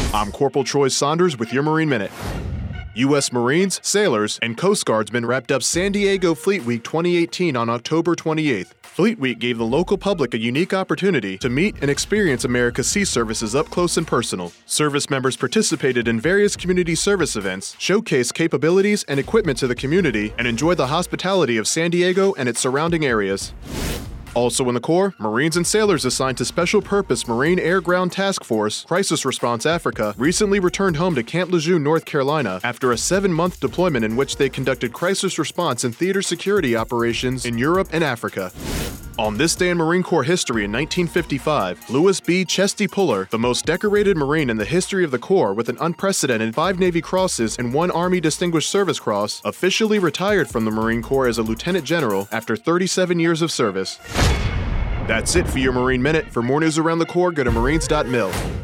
I'm Corporal Troy Saunders with your Marine Minute. U.S. Marines, sailors, and Coast Guardsmen wrapped up San Diego Fleet Week 2018 on October 28th. Fleet Week gave the local public a unique opportunity to meet and experience America's sea services up close and personal. Service members participated in various community service events, showcased capabilities and equipment to the community, and enjoyed the hospitality of San Diego and its surrounding areas. Also in the Corps, Marines and sailors assigned to Special Purpose Marine Air Ground Task Force, Crisis Response Africa, recently returned home to Camp Lejeune, North Carolina, after a 7-month deployment in which they conducted crisis response and theater security operations in Europe and Africa. On this day in Marine Corps history in 1955, Louis B. Chesty Puller, the most decorated Marine in the history of the Corps with an unprecedented 5 Navy Crosses and 1 Army Distinguished Service Cross, officially retired from the Marine Corps as a Lieutenant General after 37 years of service. That's it for your Marine Minute. For more news around the Corps, go to marines.mil.